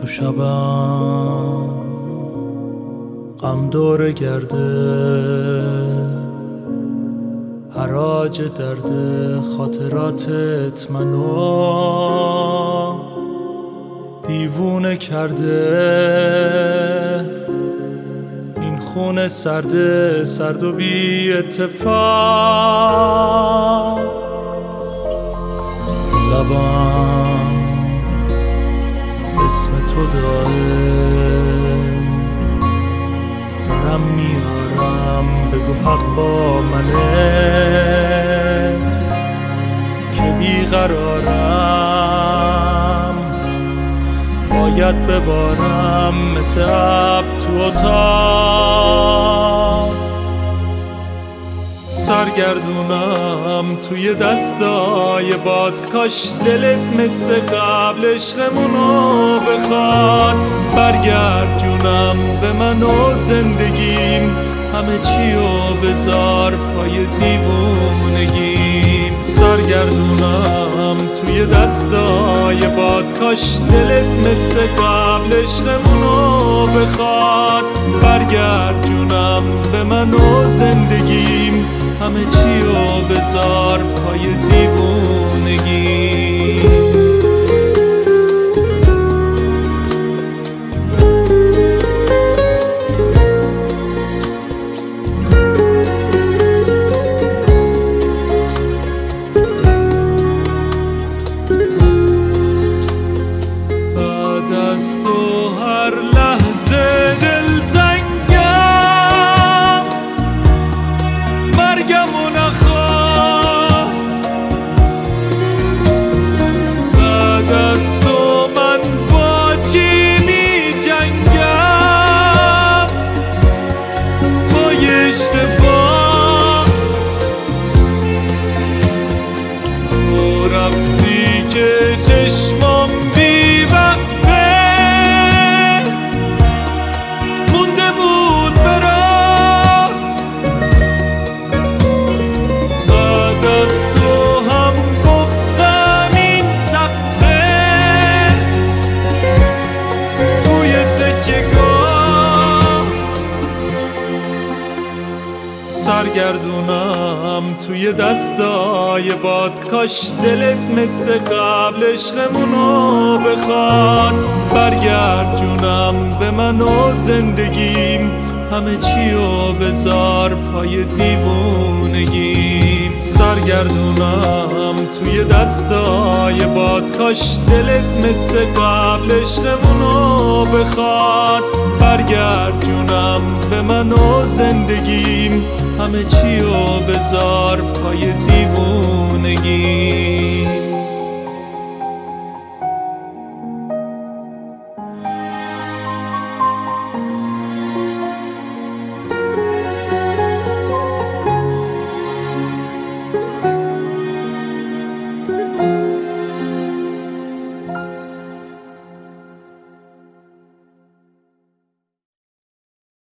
شبم غم دور گرده، حراج درد خاطراتت منو دیوونه کرده. این خونه سرده، سرد و بی اتفاق. لبم اسم تو دارم، دارم میارم، بگو حق با منه که بیقرارم. باید ببارم مثل اب تو اتاق، سرگردونم توی دستای باد. کاش دلت مثل قبل عشقمونو بخواد. برگرد جونم به من و زندگیم، همه چیو بذار پای دیوونگیم. سرگردونم توی دستای باد. کاش دلت مثل قبل عشقمونو بخواد. برگرد جونم به من و زندگیم، همه چیو بذار پای دیوونگی. بعد از تو هر لحظه دلتنگم، مرگم و نخواه. بعد از تو من با چی می جنگم؟ با یه اشتباه تو رفتی که چشمام بی وقفه مونده بود برا. بعد از تو هم بغضم این صفحه توی تکیه‌گاه. سرگردونم توی دستای باد. کاش دلت مثل قبل عشقمونو بخواد. برگرد جونم به من و زندگیم، همه چیو بذار پای دیوونگیم. سرگردونم توی دستای باد. کاش دلت مثل قبل عشقمونو بخواد. برگرد جونم به من و زندگیم، همه چیو بذار پای دیوونگی.